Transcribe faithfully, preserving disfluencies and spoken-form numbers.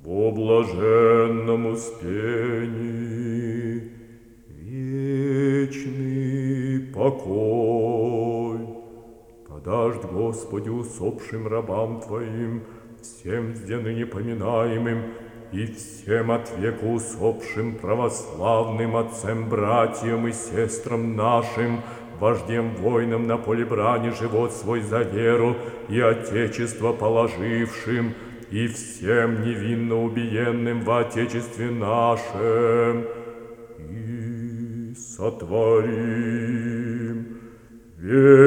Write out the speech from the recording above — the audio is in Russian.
во блаженном успении вечный покой. Подашь, Господи, усопшим рабам Твоим, всем где ныне поминаемым, и всем от века усопшим православным отцам, братьям и сестрам нашим, вождем воинам на поле брани живот свой за веру и Отечество положившим, и всем невинно убиенным в Отечестве нашем, и сотворим вечный